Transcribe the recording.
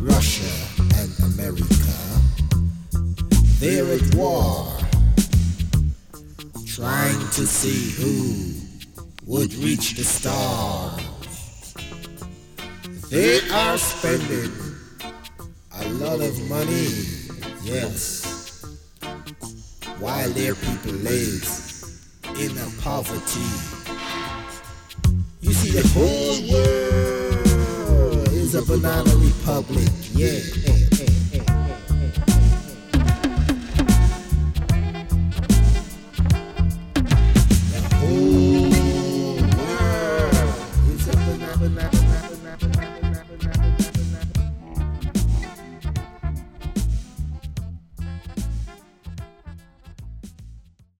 Russia and America, they're at war, trying to see who would reach the stars. They are spending a lot of money, yes, while their people live in a poverty. You see, the whole world is a banana republic, yeah.